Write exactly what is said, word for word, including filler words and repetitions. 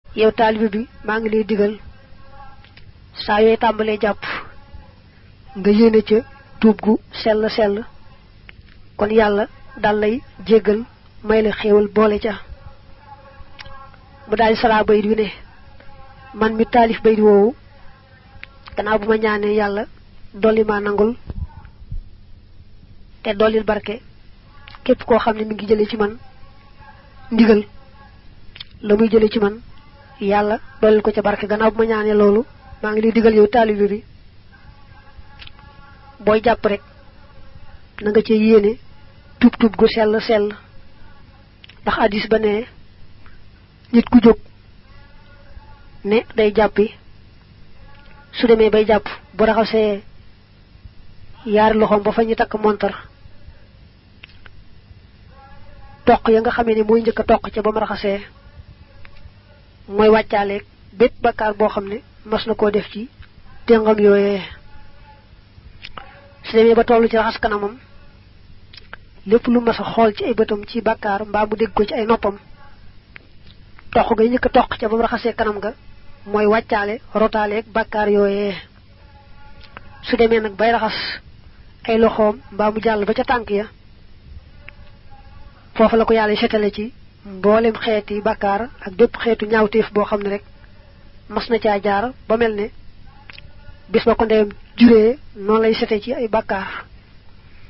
yow taalibe bi maa ngi lay digal saa yooy tàmbalee jàpp nga yéene ca tuub gu sell sell kon yàlla dal lay jéggal may la xéewal boole ca mu daal di saraa bayit wi ne man mi taalif bayit woowu gannaaw bu ma ñaanee yàlla dolli ma nangul te dollil barke képp koo xam ne mi ngi jële ci man ndigal la muy jële ci man yàlla dollil ko ca barke gannaaw bu ma ñaanee loolu maa ngi lay digal yow taalibe bi booy jàpp rek na nga ci yéene tub tub gu sell sell ndax hadis ba ne nit ku jóg ne day jàppi su demee bay jàpp bu raxasee yaar loxoom ba fa ñu takk montar toq ya nga xamee ne mooy njëkk a toq ca ba mu raxasee mooy wàccaaleeg bépp bakkaar boo xam ne mas na koo def ci téngam yooyee su demee ba tollu ci raxas kanamam lépp lu mas a xool ci ay bëtam ci bakkaar mbaa mu dégg ko ci ay noppam toq ga njëkk a toq ca ba mu raxasee kanam ga mooy wàccaale rotaaleeg bakkaar yooyee su demee nag bay raxas ay loxoom mbaa mu jàll ba ca tànk ya foofu la ko yàlla setale ci mboolem xeeti bakkaar ak bépp xeetu ñaawteef boo xam ne rek mas na caa jaar ba mel ne bis ba ko ndeyam juree noonu lay sete ci ay bakkaar